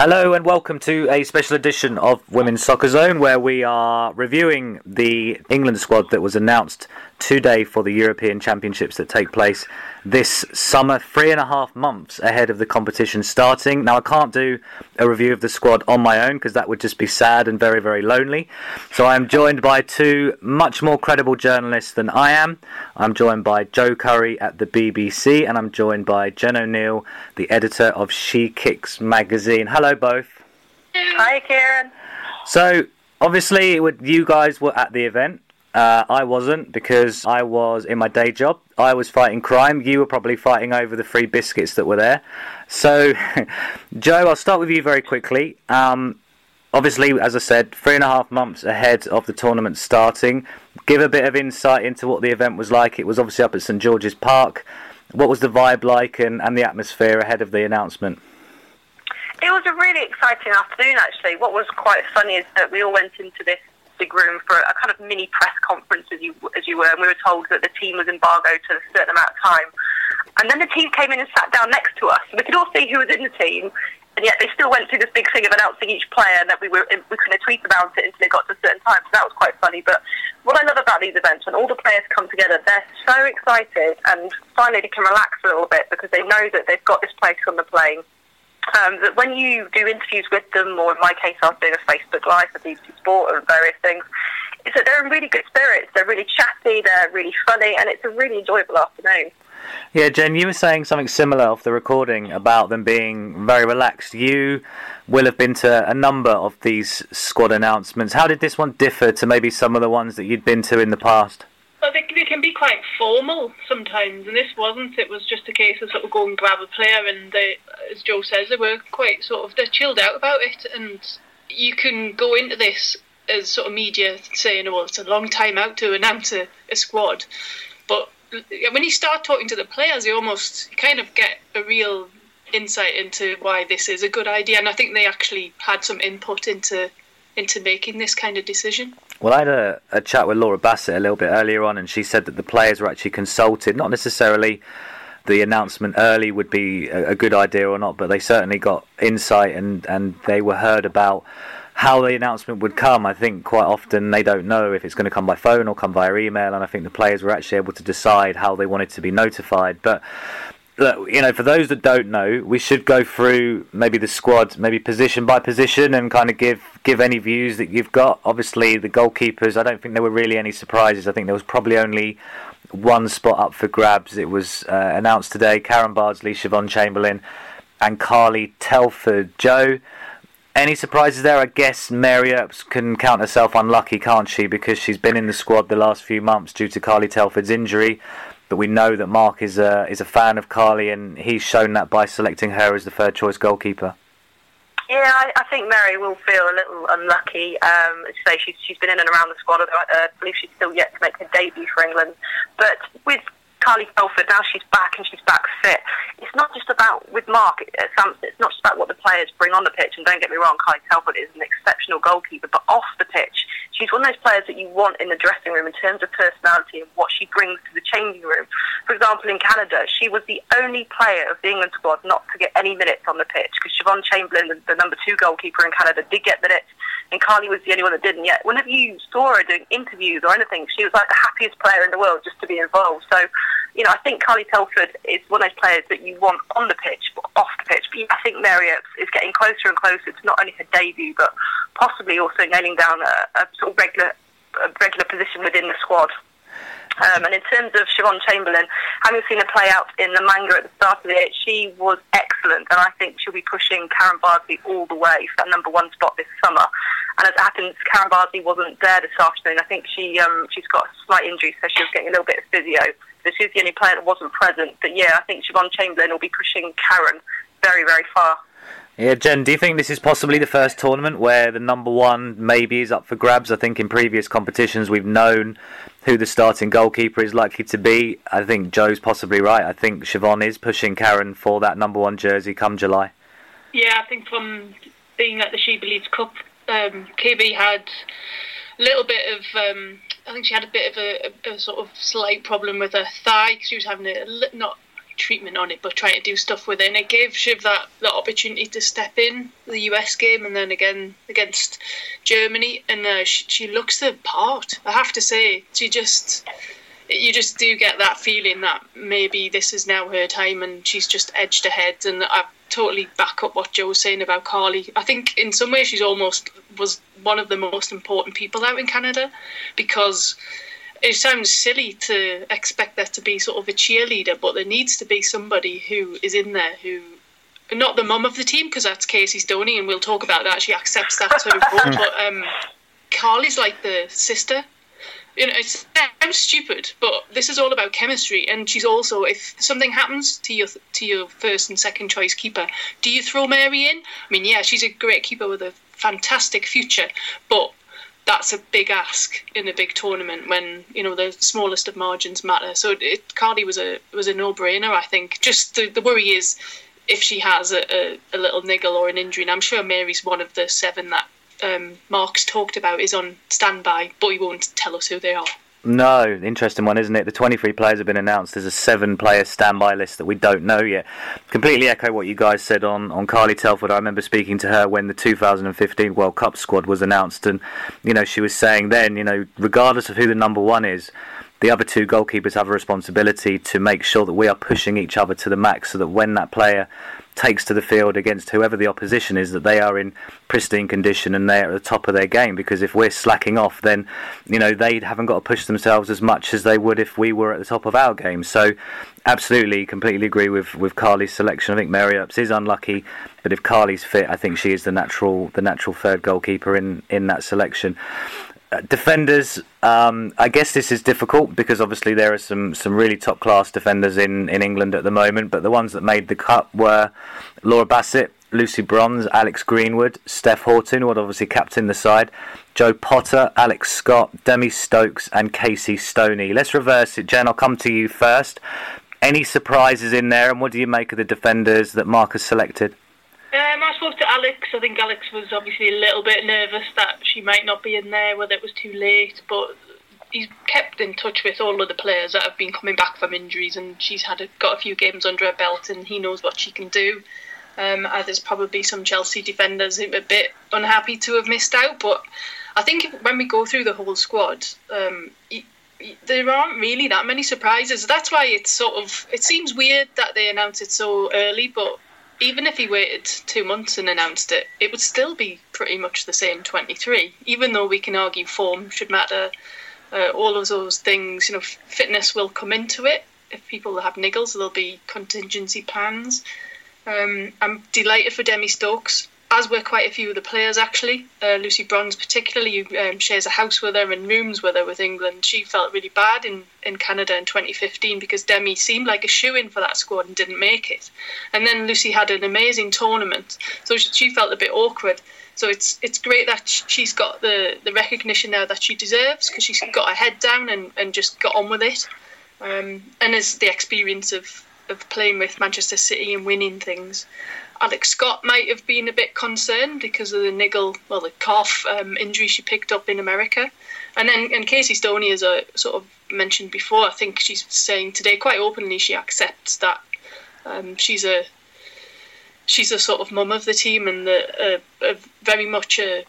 Hello and welcome to a special edition of Women's Soccer Zone, where we are reviewing the England squad that was announced today for the European Championships that take place this summer, 3.5 months ahead of the competition starting. Now, I can't do a review of the squad on my own because that would just be sad and very, very lonely. So I am joined by two much more credible journalists than I am. I'm joined by Joe Curry at the BBC, and I'm joined by Jen O'Neill, the editor of She Kicks magazine. Hello both. Hi Kieran. So obviously you guys were at the event. I wasn't, because I was in my day job. I was fighting crime. You were probably fighting over the free biscuits that were there. So Joe, I'll start with you very quickly. Obviously, as I said, 3.5 months ahead of the tournament starting. Give a bit of insight into what the event was like. It was obviously up at St George's Park. What was the vibe like and the atmosphere ahead of the announcement? It was a really exciting afternoon, actually. What was quite funny is that we all went into this big room for a kind of mini press conference, as you were, and we were told that the team was embargoed to a certain amount of time. And then the team came in and sat down next to us. We could all see who was in the team, and yet they still went through this big thing of announcing each player, and that we couldn't tweet about it until it got to a certain time. So that was quite funny. But what I love about these events, when all the players come together, they're so excited, and finally they can relax a little bit because they know that they've got this place on the plane. That when you do interviews with them, or in my case I was doing a Facebook Live for BBC Sport and various things, is that they're in really good spirits. They're really chatty, they're really funny, and it's a really enjoyable afternoon. Yeah, Jen, you were saying something similar off the recording about them being very relaxed. You will have been to a number of these squad announcements. How did this one differ to maybe some of the ones that you'd been to in the past? Well, they can be quite formal sometimes, and this wasn't. It was just a case of sort of go and grab a player, and they, as Joe says, they were quite they're chilled out about it, and you can go into this as sort of media saying, well, it's a long time out to announce a squad, but when you start talking to the players, you kind of get a real insight into why this is a good idea, and I think they actually had some input into making this kind of decision. Well, I had a chat with Laura Bassett a little bit earlier on, and she said that the players were actually consulted. Not necessarily the announcement early would be a good idea or not, but they certainly got insight and they were heard about how the announcement would come. I think quite often they don't know if it's going to come by phone or come via email, and I think the players were actually able to decide how they wanted to be notified. But look, for those that don't know, we should go through maybe the squad, maybe position by position, and kind of give any views that you've got. Obviously, the goalkeepers, I don't think there were really any surprises. I think there was probably only one spot up for grabs. It was announced today: Karen Bardsley, Siobhan Chamberlain, and Carly Telford. Joe, any surprises there? I guess Mary Earps can count herself unlucky, can't she? Because she's been in the squad the last few months due to Carly Telford's injury. But we know that Mark is a fan of Carly, and he's shown that by selecting her as the third choice goalkeeper. Yeah, I think Mary will feel a little unlucky. As you say, she's been in and around the squad. I believe she's still yet to make her debut for England. But with Carly Telford, now she's back and she's back fit. It's not just about, with Mark, it's not just about what the players bring on the pitch. And don't get me wrong, Carly Telford is an exceptional goalkeeper, but off the pitch, she's one of those players that you want in the dressing room in terms of personality and what she brings to the changing room. For example, in Canada, she was the only player of the England squad not to get any minutes on the pitch, because Siobhan Chamberlain, the number 2 goalkeeper in Canada, did get minutes, and Carly was the only one that didn't. Yet, whenever you saw her doing interviews or anything, she was like the happiest player in the world just to be involved. So, I think Carly Telford is one of those players that you want on the pitch, but off the pitch. But I think Mary Earps is getting closer and closer to not only her debut, but possibly also nailing down a sort of regular position within the squad. And in terms of Siobhan Chamberlain, having seen her play out in the Manga at the start of it, she was excellent, and I think she'll be pushing Karen Bardsley all the way for that number 1 spot this summer. And as it happens, Karen Bardsley wasn't there this afternoon. I think she's got a slight injury, so she was getting a little bit of physio. So she's the only player that wasn't present. But yeah, I think Siobhan Chamberlain will be pushing Karen very, very far. Yeah, Jen, do you think this is possibly the first tournament where the number 1 maybe is up for grabs? I think in previous competitions we've known who the starting goalkeeper is likely to be. I think Joe's possibly right. I think Siobhan is pushing Karen for that number 1 jersey come July. Yeah, I think from being at the She Believes Cup, KB had a little bit of... I think she had a bit of a sort of slight problem with her thigh, because she was having treatment on it, but trying to do stuff with it. And it gave Shiv that opportunity to step in the US game and then again against Germany. And she looks the part, I have to say. You just do get that feeling that maybe this is now her time and she's just edged ahead. And I totally back up what Joe was saying about Carly. I think in some ways she's almost was one of the most important people out in Canada, because it sounds silly to expect there to be sort of a cheerleader, but there needs to be somebody who is in there who, not the mum of the team, because that's Casey Stoney, and we'll talk about that. She accepts that to her role, but Carly's like the sister. You know, it sounds stupid, but this is all about chemistry. And she's also, if something happens to your first and second choice keeper, do you throw Mary in? I mean, yeah, she's a great keeper with a fantastic future, but that's a big ask in a big tournament when, you know, the smallest of margins matter. So Carly was a no-brainer, I think. Just the worry is if she has a little niggle or an injury, and I'm sure Mary's one of the 7 that Mark's talked about is on standby, but he won't tell us who they are. No, interesting one, isn't it? The 23 players have been announced. There's a 7-player standby list that we don't know yet. Completely echo what you guys said on Carly Telford. I remember speaking to her when the 2015 World Cup squad was announced, and you know, she was saying then, you know, regardless of who the number 1 is, the other 2 goalkeepers have a responsibility to make sure that we are pushing each other to the max, so that when that player takes to the field against whoever the opposition is, that they are in pristine condition and they're at the top of their game. Because if we're slacking off, then, you know, they haven't got to push themselves as much as they would if we were at the top of our game. So absolutely, completely agree with Carly's selection. I think Mary Earps is unlucky, but if Carly's fit, I think she is the natural third goalkeeper in that selection. Defenders, I guess this is difficult because obviously there are some really top class defenders in England at the moment, but the ones that made the cut were Laura Bassett, Lucy Bronze, Alex Greenwood, Steph Horton, who would obviously captain the side, Jo Potter, Alex Scott, Demi Stokes and Casey Stoney. Let's reverse it. Jen, I'll come to you first. Any surprises in there, and what do you make of the defenders that Mark has selected? I spoke to Alex. I think Alex was obviously a little bit nervous that she might not be in there, whether it was too late, but he's kept in touch with all of the players that have been coming back from injuries, and she's got a few games under her belt and he knows what she can do. There's probably some Chelsea defenders who are a bit unhappy to have missed out, but I think when we go through the whole squad, there aren't really that many surprises. That's why it seems weird that they announce it so early, but even if he waited 2 months and announced it, it would still be pretty much the same 23, even though we can argue form should matter, all of those things. You know, fitness will come into it. If people have niggles, there'll be contingency plans. I'm delighted for Demi Stokes, as were quite a few of the players actually. Lucy Bronze particularly, who shares a house with her and rooms with her with England. She felt really bad in Canada in 2015 because Demi seemed like a shoo-in for that squad and didn't make it. And then Lucy had an amazing tournament, so she felt a bit awkward. So it's great that she's got the recognition now that she deserves, because she's got her head down and just got on with it. And there's the experience of playing with Manchester City and winning things. Alex Scott might have been a bit concerned because of the calf injury she picked up in America. And Casey Stoney, as I sort of mentioned before, I think she's saying today quite openly she accepts that she's a sort of mum of the team, and very much a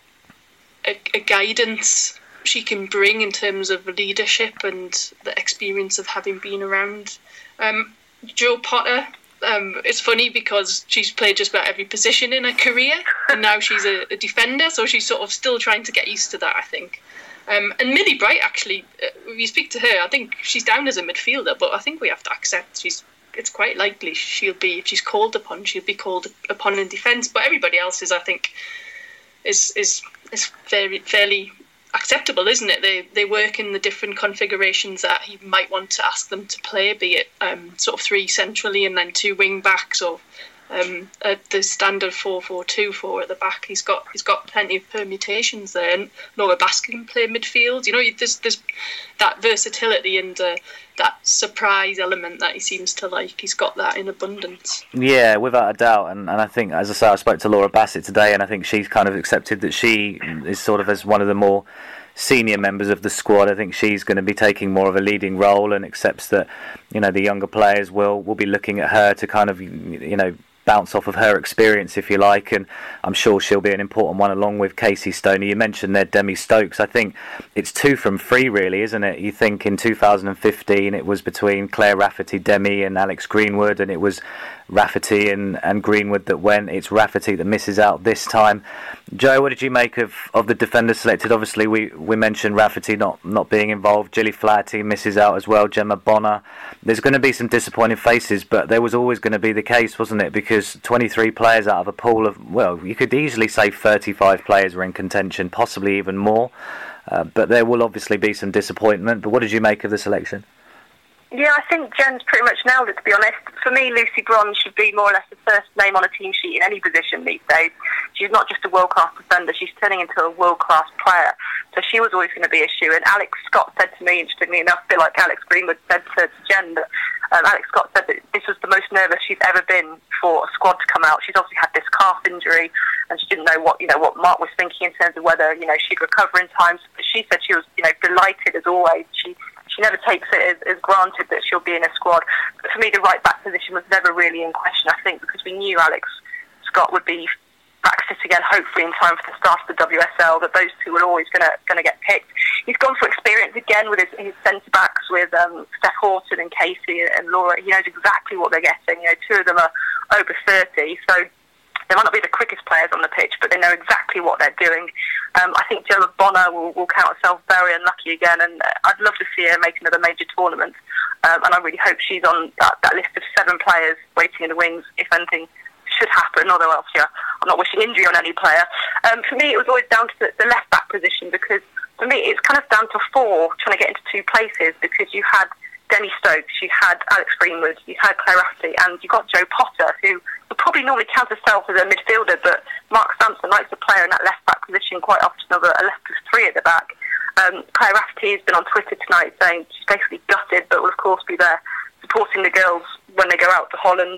guidance she can bring in terms of leadership and the experience of having been around. Jo Potter, it's funny because she's played just about every position in her career, and now she's a defender, so she's sort of still trying to get used to that, I think. And Millie Bright, actually, if you speak to her, I think she's down as a midfielder, but I think we have to accept it's quite likely she'll be, if she's called upon, she'll be called upon in defence. But everybody else is, I think, is fairly acceptable, isn't it? They work in the different configurations that he might want to ask them to play, be it sort of 3 centrally and then 2 wing backs, or the standard 4-4-2 at the back. He's got plenty of permutations there, and Laura Bassett can play midfield. You know, there's that versatility and that surprise element that he seems to like. He's got that in abundance. Yeah, without a doubt. And I think, as I say, I spoke to Laura Bassett today, and I think she's kind of accepted that she is sort of as one of the more senior members of the squad. I think she's going to be taking more of a leading role and accepts that, the younger players will be looking at her to kind of, bounce off of her experience, if you like, and I'm sure she'll be an important one along with Casey Stoney. You mentioned there Demi Stokes. I think it's 2 from 3 really, isn't it? You think in 2015 it was between Claire Rafferty, Demi and Alex Greenwood, and it was Rafferty and Greenwood that went. It's Rafferty that misses out this time. Joe, what did you make of the defenders selected? Obviously we mentioned Rafferty not being involved. Gilly Flaherty misses out as well. Gemma Bonner. There's going to be some disappointing faces, but there was always going to be the case, wasn't it? Because 23 players out of a pool of, well, you could easily say 35 players were in contention, possibly even more. But there will obviously be some disappointment. But what did you make of the selection? Yeah, I think Jen's pretty much nailed it, to be honest. For me, Lucy Bronze should be more or less the first name on a team sheet in any position these days. She's not just a world-class defender, she's turning into a world-class player. So she was always going to be a shoe. And Alex Scott said to me, interestingly enough, a bit like Alex Greenwood said to Jen, that Alex Scott said that this was the most nervous she's ever been for a squad to come out. She's obviously had this calf injury, and she didn't know what Mark was thinking in terms of whether she'd recover in time. But she said she was delighted as always. She never takes it as granted that she'll be in a squad. But for me, the right back position was never really in question, I think, because we knew Alex Scott would be back fit again, hopefully in time for the start of the WSL, that those two were always going to get picked. He's gone for experience again with his centre-backs, with Steph Horton and Casey and Laura. He knows exactly what they're getting. 2 of them are over 30, so they might not be the quickest players on the pitch, but they know exactly what they're doing. I think Gemma Bonner will count herself very unlucky again, and I'd love to see her make another major tournament. And I really hope she's on that list of 7 players waiting in the wings if anything should happen, although obviously I'm not wishing injury on any player. For me, it was always down to the left-back position, because for me, it's kind of down to 4 trying to get into 2 places, because you had Demi Stokes, you had Alex Greenwood, you had Claire Rafferty, and you got Jo Potter, who would probably normally count herself as a midfielder, but Mark Sampson likes to play in that left-back position quite often, of a left of 3 at the back. Claire Rafferty has been on Twitter tonight saying she's basically gutted, but will of course be there supporting the girls when they go out to Holland.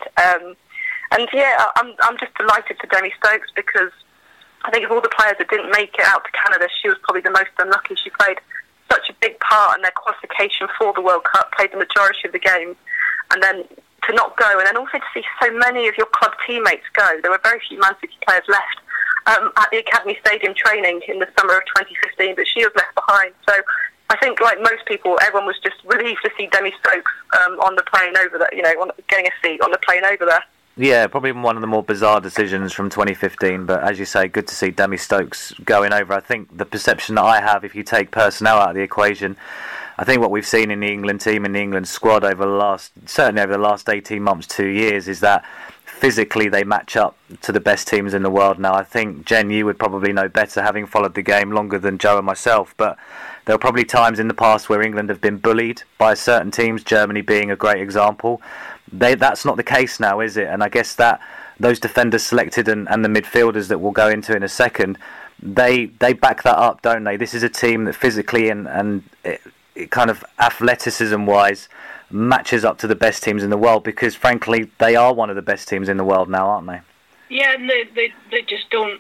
And yeah, I'm just delighted for Demi Stokes, because I think of all the players that didn't make it out to Canada, she was probably the most unlucky. She played such a big part in their qualification for the World Cup, played the majority of the games, and then to not go, and then also to see so many of your club teammates go. There were very few Man City players left at the Academy Stadium training in the summer of 2015, but she was left behind. So I think, like most people, everyone was just relieved to see Demi Stokes on the plane over there, getting a seat on the plane over there. Yeah, probably one of the more bizarre decisions from 2015, but as you say, good to see Demi Stokes going over. I think the perception that I have, if you take personnel out of the equation, I think what we've seen in the England team, in the England squad certainly over the last 18 months, 2 years, is that physically they match up to the best teams in the world now. I think, Jen, you would probably know better, having followed the game longer than Joe and myself, but there were probably times in the past where England have been bullied by certain teams, Germany being a great example. That's not the case now, is it? And I guess that those defenders selected and the midfielders that we'll go into in a second, they back that up, don't they? This is a team that physically and it kind of athleticism-wise matches up to the best teams in the world, because frankly they are one of the best teams in the world now, aren't they? Yeah, and they just don't.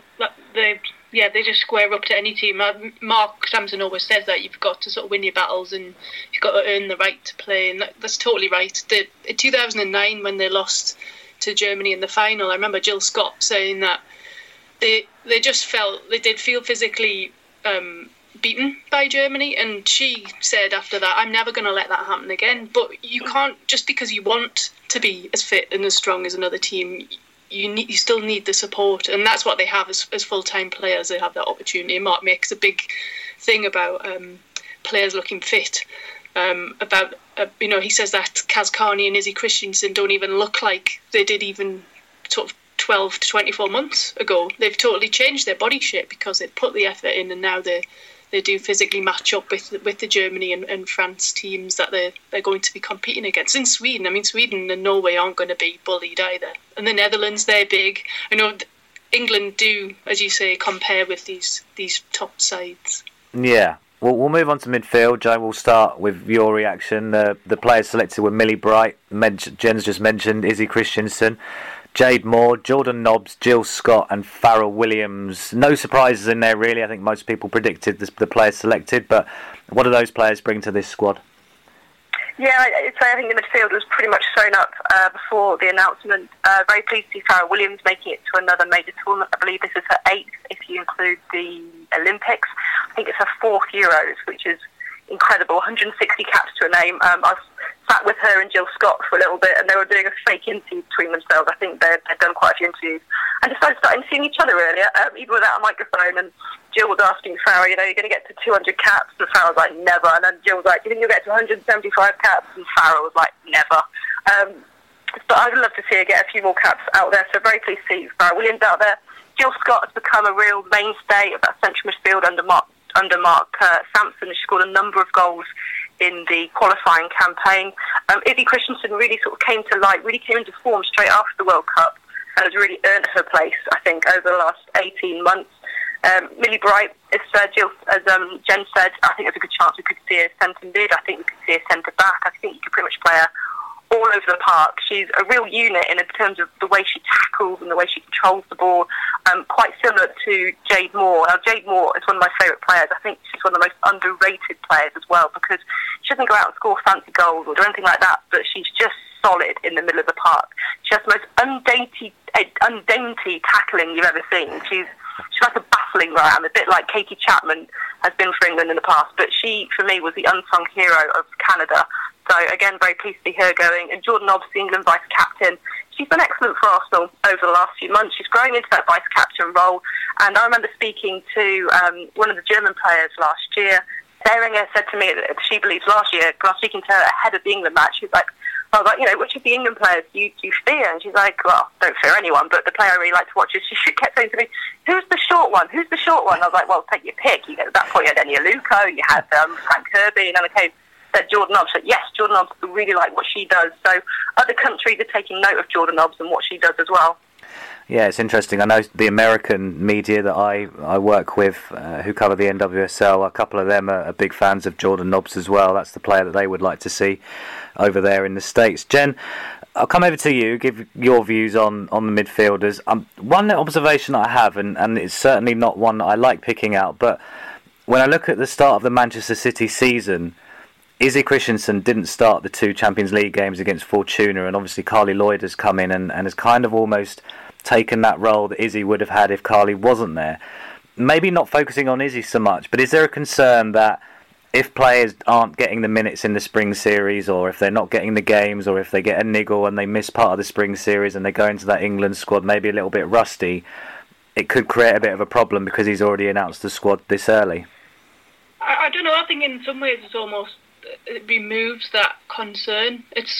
They just square up to any team. Mark Sampson always says that you've got to sort of win your battles and you've got to earn the right to play, and that's totally right. In 2009, when they lost to Germany in the final, I remember Jill Scott saying that they just felt, they did feel physically beaten by Germany, and she said after that, I'm never going to let that happen again. But you can't, just because you want to be as fit and as strong as another team, you still need the support, and that's what they have as full-time players. They have that opportunity. Mark makes a big thing about players looking fit. He says that Kaz Carney and Izzy Christiansen don't even look like they did even sort of 12 to 24 months ago. They've totally changed their body shape because they've put the effort in, and now they do physically match up with the Germany and France teams that they're going to be competing against. In Sweden, Sweden and Norway aren't going to be bullied either. And the Netherlands, they're big. I know England do, as you say, compare with these top sides. Yeah. Well, we'll move on to midfield. Joe, we'll start with your reaction. The players selected were Millie Bright, Jen's just mentioned, Izzy Christiansen. Jade Moore, Jordan Nobbs, Jill Scott and Farrell Williams. No surprises in there really. I think most people predicted the players selected, but what do those players bring to this squad? Yeah, I think the midfield was pretty much shown up before the announcement. Very pleased to see Farrell Williams making it to another major tournament. I believe this is her 8th if you include the Olympics. I think it's her 4th Euros, which is incredible. 160 caps to a name. I sat with her and Jill Scott for a little bit, and they were doing a fake interview between themselves. I think they'd done quite a few interviews and decided to start seeing each other earlier, even without a microphone. And Jill was asking Farrell, you're going to get to 200 caps? And Farrell was like, never. And then Jill was like, do you think you'll get to 175 caps? And Farrell was like, never. But I'd love to see her get a few more caps out there. So very pleased to see Farrell Williams out there. Jill Scott has become a real mainstay of that central midfield under Mark Sampson. She scored a number of goals in the qualifying campaign. Izzy Christensen really sort of came to light, really came into form straight after the World Cup and has really earned her place, I think, over the last 18 months. Millie Bright, as Jen said, I think there's a good chance we could see her centre mid. I think we could see her centre back. I think you could pretty much play her all over the park. She's a real unit in terms of the way she tackles and the way she controls the ball, quite similar to Jade Moore. Now, Jade Moore is one of my favourite players. I think she's one of the most underrated players as well, because she doesn't go out and score fancy goals or do anything like that, but she's just solid in the middle of the park. She has the most undainty tackling you've ever seen. She's like a battling ram, a bit like Katie Chapman has been for England in the past, but she, for me, was the unsung hero of Canada. So, again, very pleased to see her going. And Jordan Nobbs, the England vice-captain, she's been excellent for Arsenal over the last few months. She's growing into that vice-captain role. And I remember speaking to one of the German players last year. Seringer said to me that she believes last year, because I was speaking to her ahead of the England match, she was like, I was like, which of the England players do you fear? And she's like, well, don't fear anyone, but the player I really like to watch is, she kept saying to me, who's the short one? Who's the short one? I was like, well, take your pick. At that point, you had Enya Luko, you had Frank Kirby, and then I said Jordan Nobbs. So yes, Jordan Nobbs, really like what she does. So other countries are taking note of Jordan Nobbs and what she does as well. Yeah, it's interesting. I know the American media that I work with, who cover the NWSL, a couple of them are big fans of Jordan Nobbs as well. That's the player that they would like to see over there in the States. Jen, I'll come over to you, give your views on the midfielders. One observation I have, and it's certainly not one that I like picking out, but when I look at the start of the Manchester City season, Izzy Christensen didn't start the 2 Champions League games against Fortuna, and obviously Carly Lloyd has come in and has kind of almost taken that role that Izzy would have had if Carly wasn't there. Maybe not focusing on Izzy so much, but is there a concern that if players aren't getting the minutes in the spring series, or if they're not getting the games, or if they get a niggle and they miss part of the spring series and they go into that England squad maybe a little bit rusty, it could create a bit of a problem because he's already announced the squad this early? I don't know, I think in some ways it removes that concern. It's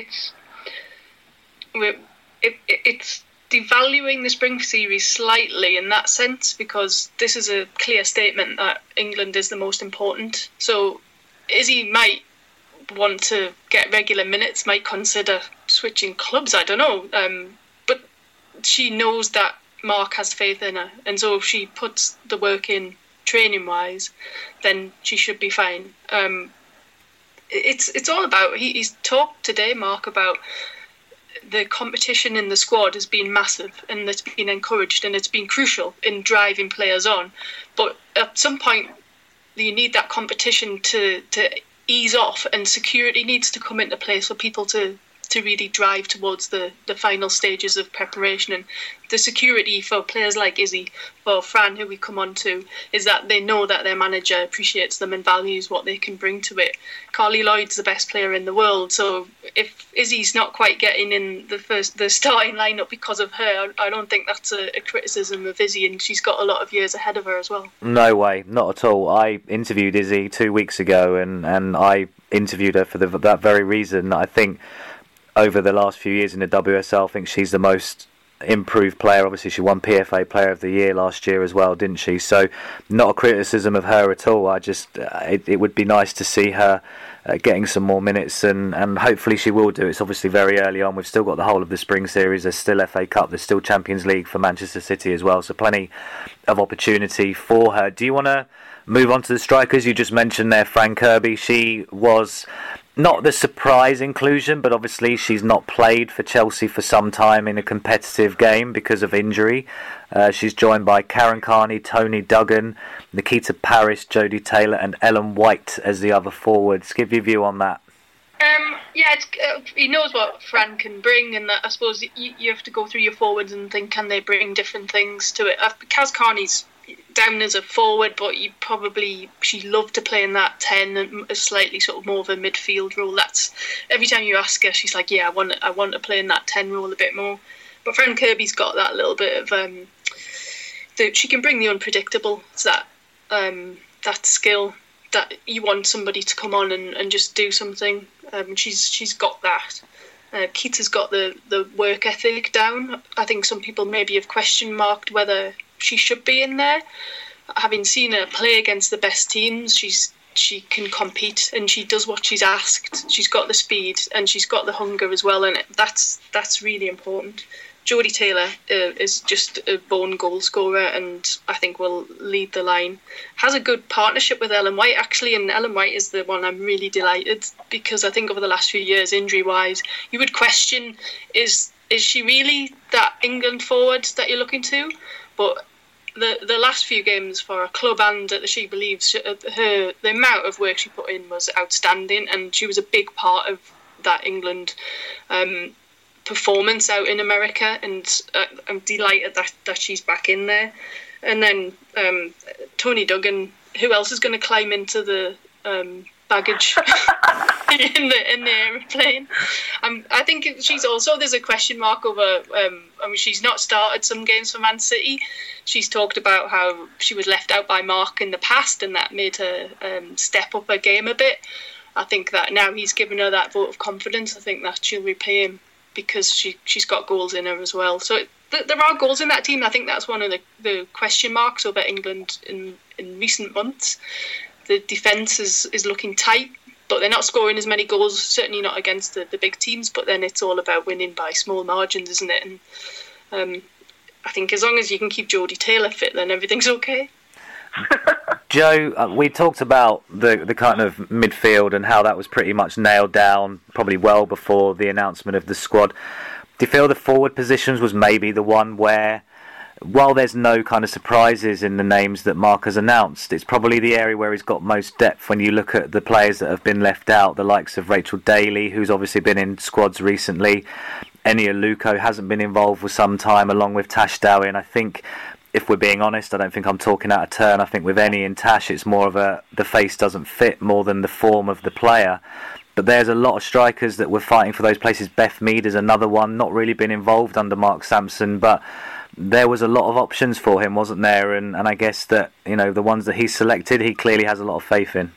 devaluing the spring series slightly in that sense, because this is a clear statement that England is the most important. So Izzy might want to get regular minutes, might consider switching clubs, I don't know, but she knows that Mark has faith in her, and so if she puts the work in training wise, then she should be fine. It's all about, he's talked today, Mark, about the competition in the squad has been massive, and it's been encouraged, and it's been crucial in driving players on. But at some point, you need that competition to ease off, and security needs to come into place for people to really drive towards the final stages of preparation. And the security for players like Izzy, for Fran, who we come on to, is that they know that their manager appreciates them and values what they can bring to it. Carly Lloyd's the best player in the world, so if Izzy's not quite getting in the starting lineup because of her, I don't think that's a criticism of Izzy, and she's got a lot of years ahead of her as well. No way, not at all. I interviewed Izzy 2 weeks ago, and I interviewed her for that very reason. I think over the last few years in the WSL, I think she's the most improved player. Obviously, she won PFA Player of the Year last year as well, didn't she? So, not a criticism of her at all. I just, it would be nice to see her getting some more minutes, and hopefully she will do. It's obviously very early on. We've still got the whole of the spring series. There's still FA Cup. There's still Champions League for Manchester City as well. So, plenty of opportunity for her. Do you want to move on to the strikers? You just mentioned there Fran Kirby. She was not the surprise inclusion, but obviously she's not played for Chelsea for some time in a competitive game because of injury. She's joined by Karen Carney, Tony Duggan, Nikita Parris, Jodie Taylor and Ellen White as the other forwards. Give your view on that. He knows what Fran can bring, and that I suppose you have to go through your forwards and think, can they bring different things to it? Kaz Carney's down as a forward, but she loved to play in that 10 and a slightly sort of more of a midfield role. That's every time you ask her, she's like, yeah, I want to play in that 10 role a bit more. But Fran Kirby's got that little bit of she can bring the unpredictable. It's that skill that you want somebody to come on and just do something. She's got that. Keita's got the work ethic down. I think some people maybe have question marked whether she should be in there. Having seen her play against the best teams, she can compete and she does what she's asked. She's got the speed and she's got the hunger as well, and that's really important. Jodie Taylor is just a born goal scorer and I think will lead the line. Has a good partnership with Ellen White actually, and Ellen White is the one I'm really delighted, because I think over the last few years, injury-wise, you would question, is she really that England forward that you're looking to? But the last few games for her club and She Believes, the amount of work she put in was outstanding, and she was a big part of that England performance out in America, and I'm delighted that she's back in there. And then Tony Duggan, who else is going to climb into the baggage in the aeroplane? I think she's also, there's a question mark over, she's not started some games for Man City. She's talked about how she was left out by Mark in the past and that made her step up her game a bit. I think that now he's given her that vote of confidence, I think that she'll repay him, because she's got goals in her as well. So there are goals in that team. I think that's one of the question marks over England in recent months. The defence is looking tight, but they're not scoring as many goals, certainly not against the big teams, but then it's all about winning by small margins, isn't it? And I think as long as you can keep Jodie Taylor fit, then everything's okay. Joe, we talked about the kind of midfield and how that was pretty much nailed down probably well before the announcement of the squad. Do you feel the forward positions was maybe the one where, while there's no kind of surprises in the names that Mark has announced, it's probably the area where he's got most depth when you look at the players that have been left out, the likes of Rachel Daly, who's obviously been in squads recently. Eni Aluko hasn't been involved for some time, along with Tash Dowie, and I think, if we're being honest, I don't think I'm talking out of turn. I think with Eni and Tash, it's more of the face doesn't fit more than the form of the player. But there's a lot of strikers that were fighting for those places. Beth Mead is another one, not really been involved under Mark Sampson, but there was a lot of options for him, wasn't there? And I guess that, the ones that he selected, he clearly has a lot of faith in.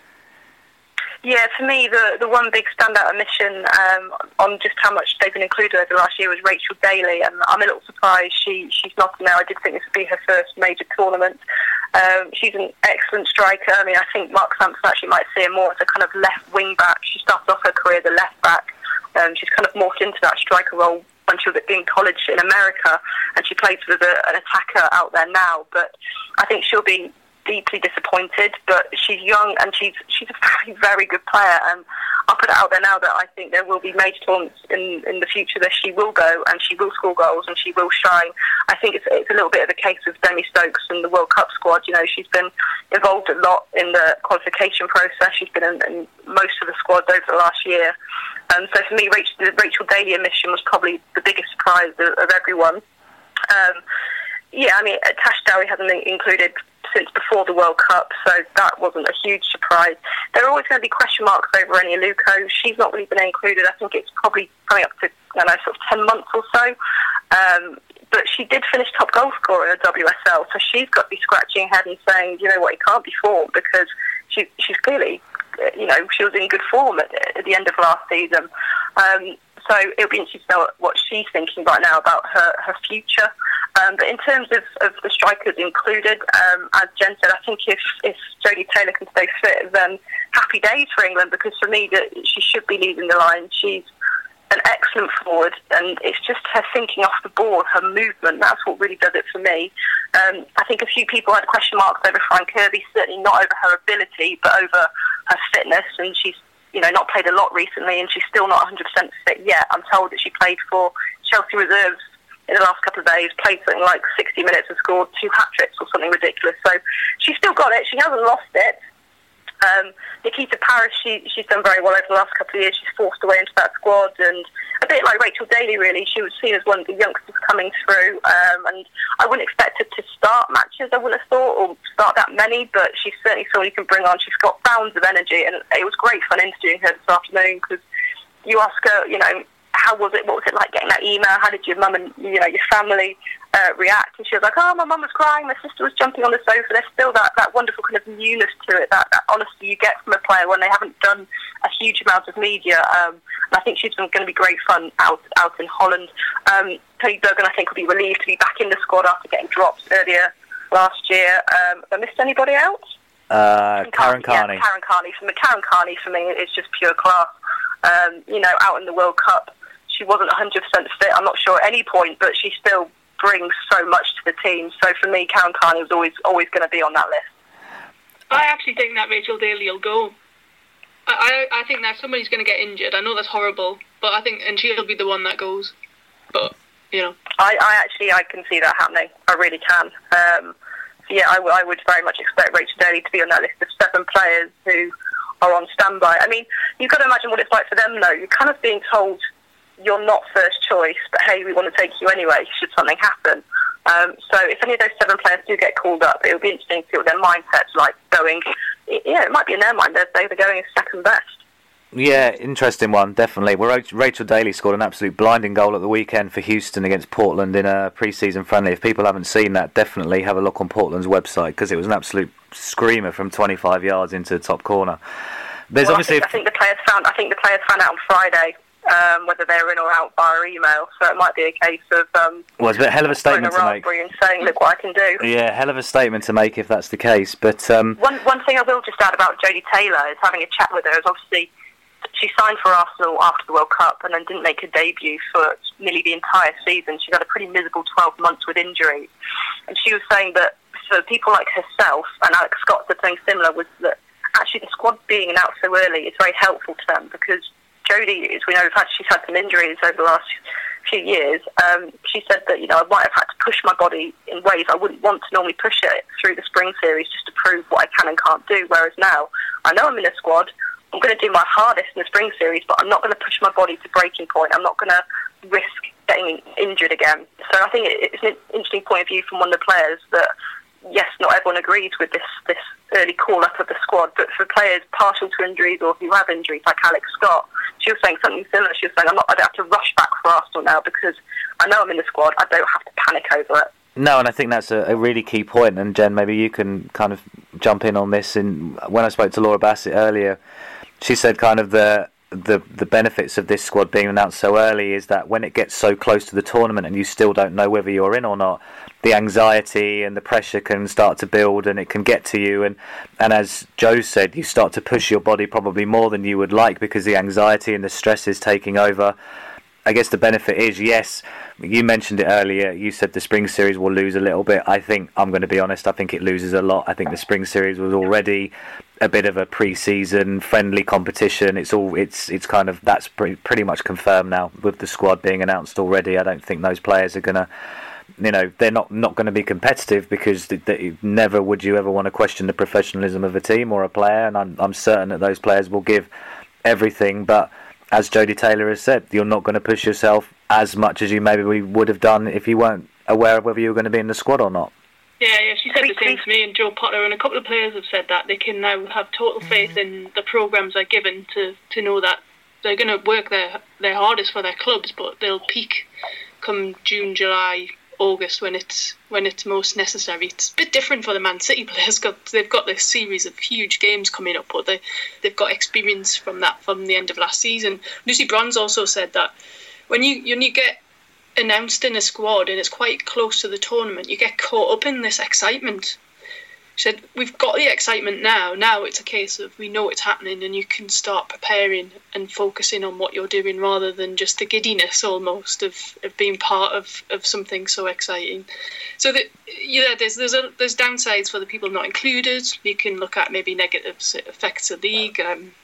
Yeah, for me, the one big standout omission on just how much they've been included over the last year was Rachel Daly, and I'm a little surprised she's not now. I did think this would be her first major tournament. She's an excellent striker. I mean, I think Mark Sampson actually might see her more as a kind of left wing back. She started off her career as a left back. She's kind of morphed into that striker role when she was in college in America, and she plays as an attacker out there now. But I think she'll be deeply disappointed, but she's young and she's a very, very good player, and I'll put it out there now that I think there will be major tournaments in the future that she will go and she will score goals and she will shine. I think it's a little bit of a case of Demi Stokes and the World Cup squad. She's been involved a lot in the qualification process. She's been in most of the squads over the last year, and so for me, the Rachel Daly omission was probably the biggest surprise of everyone. Tash Dowie hasn't been included since before the World Cup, so that wasn't a huge surprise. There are always going to be question marks over Eni Aluko. She's not really been included. I think it's probably coming up to, sort of 10 months or so. But she did finish top goal scorer in the WSL, so she's got to be scratching her head and saying, you know what, it can't be form, because she's clearly, she was in good form at the end of last season. So it'll be interesting to know what she's thinking right now about her future. But in terms of the strikers included, as Jen said, I think if Jodie Taylor can stay fit, then happy days for England, because for me, she should be leading the line. She's an excellent forward, and it's just her thinking off the ball, her movement, that's what really does it for me. I think a few people had question marks over Fran Kirby, certainly not over her ability, but over her fitness, and she's not played a lot recently, and she's still not 100% fit yet. I'm told that she played for Chelsea reserves in the last couple of days, played something like 60 minutes and scored 2 hat-tricks or something ridiculous. So she's still got it. She hasn't lost it. Nikita Parris, she's done very well over the last couple of years. She's forced her way into that squad, and a bit like Rachel Daly, really. She was seen as one of the youngsters coming through, and I wouldn't expect her to start matches, I wouldn't have thought, or start that many, but she's certainly someone you can bring on. She's got bounds of energy, and it was great fun interviewing her this afternoon, because you ask her, how was it? What was it like getting that email? How did your mum and your family react? And she was like, "Oh, my mum was crying. My sister was jumping on the sofa." There's still that wonderful kind of newness to it, that honesty you get from a player when they haven't done a huge amount of media. And I think she's going to be great fun out in Holland. Tony Duggan, I think, will be relieved to be back in the squad after getting dropped earlier last year. Have I missed anybody else? Karen Carney. Yeah, Karen Carney for me is just pure class. Out in the World Cup, she wasn't 100% fit, I'm not sure at any point, but she still brings so much to the team. So for me, Karen Carney was always going to be on that list. I actually think that Rachel Daly will go. I think that somebody's going to get injured. I know that's horrible, but I think, and she'll be the one that goes. But, I can see that happening. I really can. I would very much expect Rachel Daly to be on that list of 7 players who are on standby. I mean, you've got to imagine what it's like for them, though. You're kind of being told you're not first choice, but hey, we want to take you anyway, should something happen. So if any of those 7 players do get called up, it'll be interesting to see what their mindset's like going. It might be in their mind that they're going as second best. Yeah, interesting one, definitely. Well, Rachel Daly scored an absolute blinding goal at the weekend for Houston against Portland in a pre-season friendly. If people haven't seen that, definitely have a look on Portland's website, because it was an absolute screamer from 25 yards into the top corner. I think the players found out on Friday whether they're in or out via email, so it might be a case of it's a hell of a statement to make. And saying, "Look what I can do." Yeah, hell of a statement to make if that's the case. But one thing I will just add about Jodie Taylor is having a chat with her is obviously she signed for Arsenal after the World Cup and then didn't make her debut for nearly the entire season. She had a pretty miserable 12 months with injuries, and she was saying that for people like herself, and Alex Scott said something similar, was that actually the squad being announced so early is very helpful to them, because Jodie, as we know, she's had some injuries over the last few years. She said that, I might have had to push my body in ways I wouldn't want to normally push it through the spring series just to prove what I can and can't do, whereas now I know I'm in a squad, I'm going to do my hardest in the spring series, but I'm not going to push my body to breaking point. I'm not going to risk getting injured again. So I think it's an interesting point of view from one of the players that, yes, not everyone agrees with this early call-up of the squad, but for players partial to injuries or who have injuries, like Alex Scott, she was saying something similar. She was saying, I don't have to rush back for Arsenal now because I know I'm in the squad. I don't have to panic over it. No, and I think that's a really key point, and Jen, maybe you can kind of jump in on this. And when I spoke to Laura Bassett earlier, she said kind of the benefits of this squad being announced so early is that when it gets so close to the tournament and you still don't know whether you're in or not, the anxiety and the pressure can start to build and it can get to you, and as Joe said, you start to push your body probably more than you would like because the anxiety and the stress is taking over. I guess the benefit is, yes, you mentioned it earlier, you said the spring series will lose a little bit. I'm going to be honest, I think it loses a lot. I think the spring series was already a bit of a pre-season friendly competition. It's kind of, that's pretty much confirmed now with the squad being announced already. I don't think those players are going to, they're not going to be competitive because never would you ever want to question the professionalism of a team or a player, and I'm certain that those players will give everything, but as Jodie Taylor has said, you're not going to push yourself as much as you maybe would have done if you weren't aware of whether you were going to be in the squad or not. Yeah, she said the same to me, and Joe Potter and a couple of players have said that they can now have total faith in the programmes they're given to know that they're going to work their hardest for their clubs, but they'll peak come June, July, August when it's most necessary. It's a bit different for the Man City players because they've got this series of huge games coming up, but they've got experience from the end of last season. Lucy Bronze also said that when you get announced in a squad and it's quite close to the tournament, you get caught up in this excitement. She said, we've got the excitement now. Now it's a case of we know it's happening and you can start preparing and focusing on what you're doing rather than just the giddiness almost of being part of something so exciting. So there's downsides for the people not included. You can look at maybe negative effects of the league.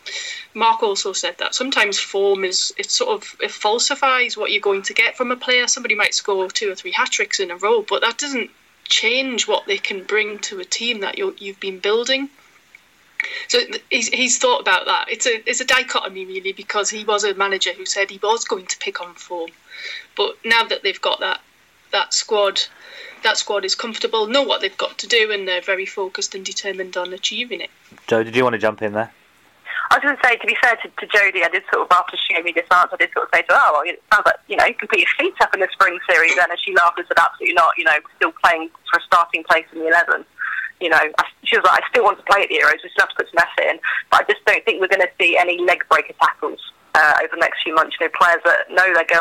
Mark also said that sometimes form it falsifies what you're going to get from a player. Somebody might score 2 or 3 hat-tricks in a row, but that doesn't change what they can bring to a team that you've been building. So he's thought about that. It's a dichotomy really, because he was a manager who said he was going to pick on form, but now that they've got that squad is comfortable, know what they've got to do, and they're very focused and determined on achieving it. Joe, did you want to jump in there? I was going to say, to be fair to Jodie, I did sort of, after she gave me this answer, I did sort of say to her, it sounds like, you can put your feet up in the spring series then, and she laughed and said, absolutely not, we're still playing for a starting place in the 11. She was like, I still want to play at the Euros, we still have to put some effort in, but I just don't think we're going to see any leg breaker tackles over the next few months. Players that know they're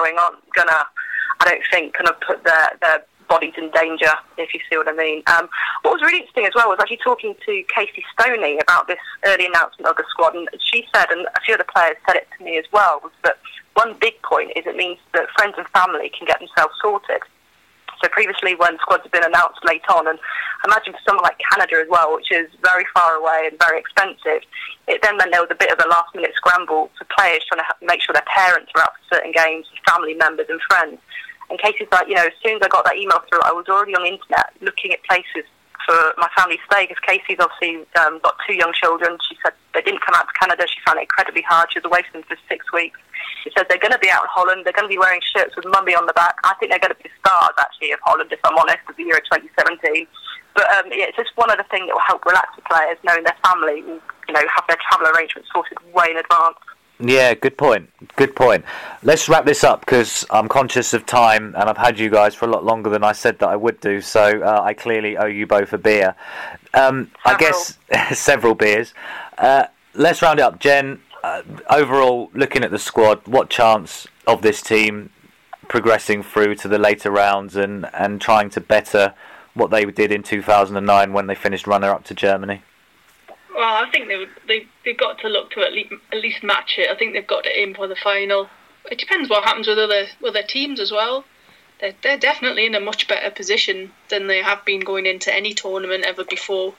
I don't think, kind of put their bodies in danger, if you see what I mean. What was really interesting as well was actually talking to Casey Stoney about this early announcement of the squad, and she said, and a few other players said it to me as well, was that one big point is it means that friends and family can get themselves sorted. So previously, when squads have been announced late on, and imagine for someone like Canada as well, which is very far away and very expensive, it then meant there was a bit of a last-minute scramble for players trying to make sure their parents were out for certain games, family members and friends. And Casey's like, as soon as I got that email through, I was already on the internet looking at places for my family to stay, because Casey's obviously got 2 young children. She said they didn't come out to Canada. She found it incredibly hard. She was away from them for 6 weeks. She said they're going to be out in Holland. They're going to be wearing shirts with Mummy on the back. I think they're going to be the stars, actually, of Holland, if I'm honest, of the Euro 2017. But it's just one other thing that will help relax the players, knowing their family will, have their travel arrangements sorted way in advance. Yeah, good point. Let's wrap this up, because I'm conscious of time and I've had you guys for a lot longer than I said that I would do, so I clearly owe you both a beer. I guess several beers. Let's round it up. Jen, overall, looking at the squad, what chance of this team progressing through to the later rounds and trying to better what they did in 2009 when they finished runner-up to Germany? Well, I think they've got to look to at least match it. I think they've got to aim for the final. It depends what happens with other teams as well. They're definitely in a much better position than they have been going into any tournament ever before.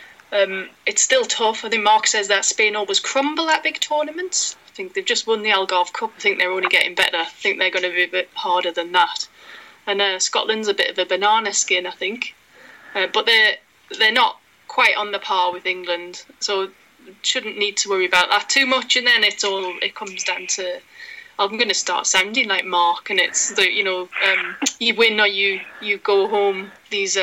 It's still tough. I think Mark says that Spain always crumble at big tournaments. I think they've just won the Algarve Cup. I think they're only getting better. I think they're going to be a bit harder than that. And Scotland's a bit of a banana skin, I think. But they're not quite on the par with England, so shouldn't need to worry about that too much. And then it comes down to, I'm going to start sounding like Mark, and it's the you win or you go home. These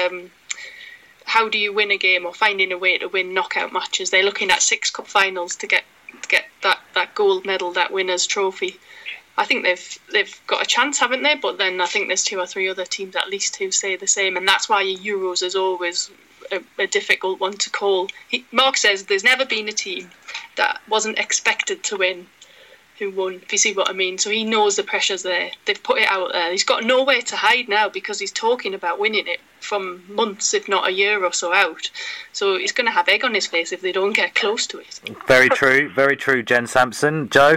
how do you win a game, or finding a way to win knockout matches? They're looking at 6 cup finals to get that gold medal, that winner's trophy. I think they've got a chance, haven't they? But then I think there's 2 or 3 other teams at least who say the same, and that's why Euros is always a difficult one to call. Mark says there's never been a team that wasn't expected to win who won, if you see what I mean. So he knows the pressure's there. They've put it out there. He's got nowhere to hide now, because he's talking about winning it from months, if not a year or so out. So he's going to have egg on his face if they don't get close to it. Very true, Jen Sampson. Joe?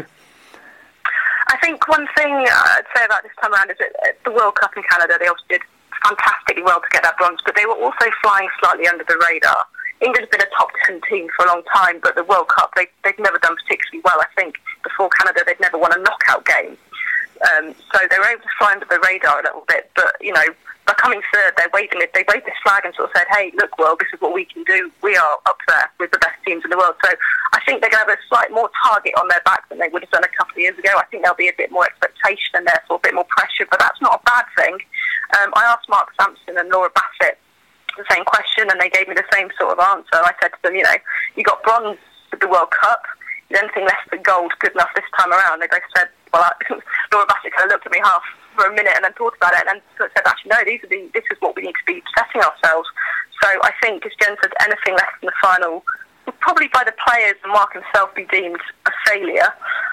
I think one thing I'd say about this time around is that at the World Cup in Canada, they obviously did fantastically well to get that bronze, but they were also flying slightly under the radar. England's been a top 10 team for a long time, but the World Cup, they've never done particularly well. I think before Canada, they'd never won a knockout game. So they were able to fly under the radar a little bit, but, by coming third, they waved this flag and sort of said, hey, look, world, this is what we can do. We are up there with the best teams in the world. So I think they're going to have a slight more target on their back than they would have done a couple of years ago. I think there'll be a bit more expectation and therefore a bit more pressure, but that's not a bad thing. I asked Mark Sampson and Laura Bassett the same question, and they gave me the same sort of answer. I said to them, you got bronze at the World Cup, is anything less than gold good enough this time around? They both said, well, Laura Bassett kind of looked at me half for a minute and then thought about it, and then sort of said, actually, no, this is what we need to be setting ourselves. So I think, as Jen said, anything less than the final would probably by the players and Mark himself be deemed a failure.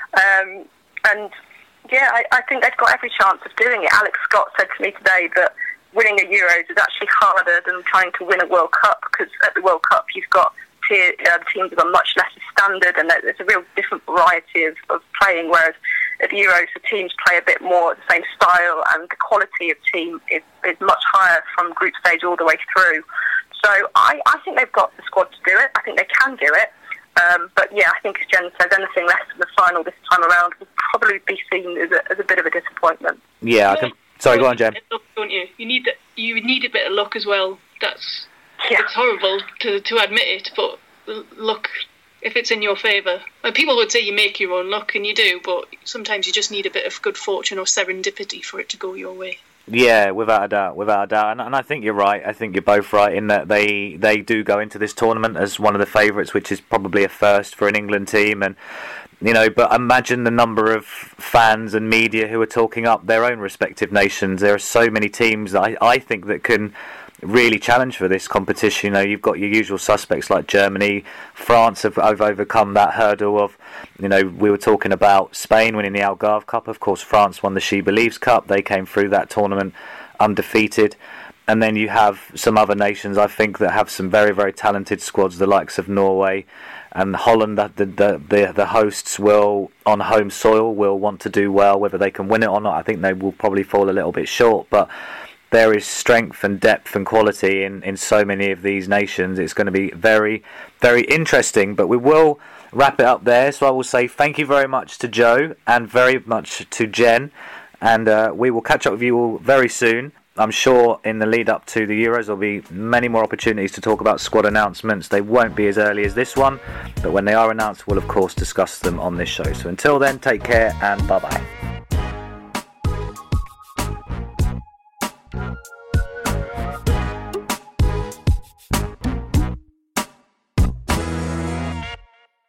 I think they've got every chance of doing it. Alex Scott said to me today that winning a Euros is actually harder than trying to win a World Cup, because at the World Cup you've got teams of a much lesser standard, and there's a real different variety of playing, whereas at the Euros the teams play a bit more the same style, and the quality of team is much higher from group stage all the way through. So I think they've got the squad to do it. I think they can do it. But yeah, I think as Jen says, anything less than the final this time around will probably be seen as a bit of a disappointment. Yeah, I can. Sorry, go on, Jen. Don't you? You need a bit of luck as well. Yeah. It's horrible to admit it, but luck, if it's in your favour. People would say you make your own luck, and you do, but sometimes you just need a bit of good fortune or serendipity for it to go your way. Yeah, without a doubt. And I think you're right. I think you're both right in that they do go into this tournament as one of the favourites, which is probably a first for an England team. And but imagine the number of fans and media who are talking up their own respective nations. There are so many teams that I think that can really challenge for this competition. You've got your usual suspects like Germany, France have overcome that hurdle of, we were talking about Spain winning the Algarve Cup. Of course, France won the She Believes Cup. They came through that tournament undefeated. And then you have some other nations, I think, that have some very, very talented squads, the likes of Norway and Holland. The hosts will, on home soil, will want to do well. Whether they can win it or not, I think they will probably fall a little bit short. But there is strength and depth and quality in so many of these nations. It's going to be very, very interesting. But we will wrap it up there. So I will say thank you very much to Joe and very much to Jen. And we will catch up with you all very soon. I'm sure in the lead up to the Euros there'll be many more opportunities to talk about squad announcements. They won't be as early as this one, but when they are announced, we'll of course discuss them on this show. So until then, take care and bye-bye.